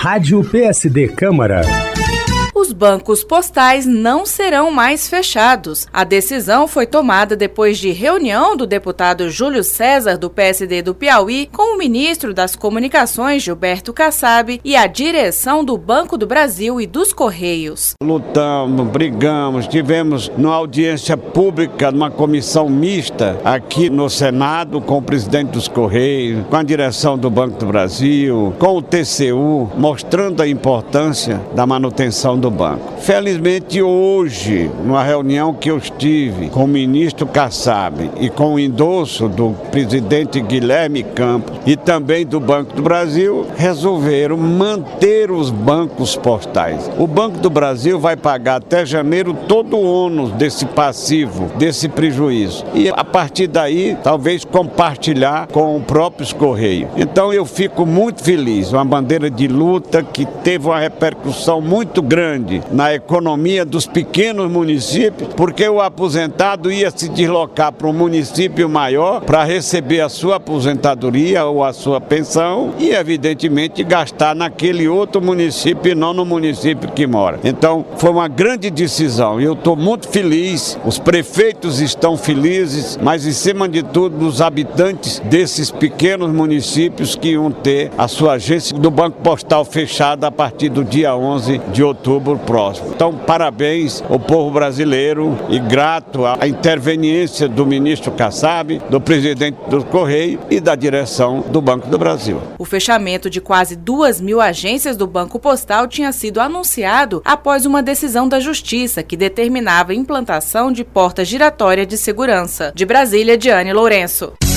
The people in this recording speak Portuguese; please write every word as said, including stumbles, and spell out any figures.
Rádio P S D Câmara. Os bancos postais não serão mais fechados. A decisão foi tomada depois de reunião do deputado Júlio César, do P S D do Piauí, com o ministro das Comunicações, Gilberto Kassab, e a direção do Banco do Brasil e dos Correios. Lutamos, brigamos, tivemos numa audiência pública, numa comissão mista aqui no Senado, com o presidente dos Correios, com a direção do Banco do Brasil, com o T C U, mostrando a importância da manutenção do banco. Felizmente hoje, numa reunião que eu estive com o ministro Kassab e com o endosso do presidente Guilherme Campos e também do Banco do Brasil, resolveram manter os bancos postais. O Banco do Brasil vai pagar até janeiro todo o ônus desse passivo, desse prejuízo. E a partir daí, talvez compartilhar com os próprios Correios. Então eu fico muito feliz, uma bandeira de luta que teve uma repercussão muito grande na economia dos pequenos municípios, porque o aposentado ia se deslocar para um município maior para receber a sua aposentadoria ou a sua pensão e, evidentemente, gastar naquele outro município e não no município que mora. Então, foi uma grande decisão e eu estou muito feliz, os prefeitos estão felizes, mas, em cima de tudo, os habitantes desses pequenos municípios que iam ter a sua agência do Banco Postal fechada a partir do dia onze de outubro próximo. Então, parabéns ao povo brasileiro e grato à interveniência do ministro Kassab, do presidente do Correio e da direção do Banco do Brasil. O fechamento de quase duas mil agências do Banco Postal tinha sido anunciado após uma decisão da Justiça que determinava a implantação de porta giratória de segurança. De Brasília, Diane Lourenço.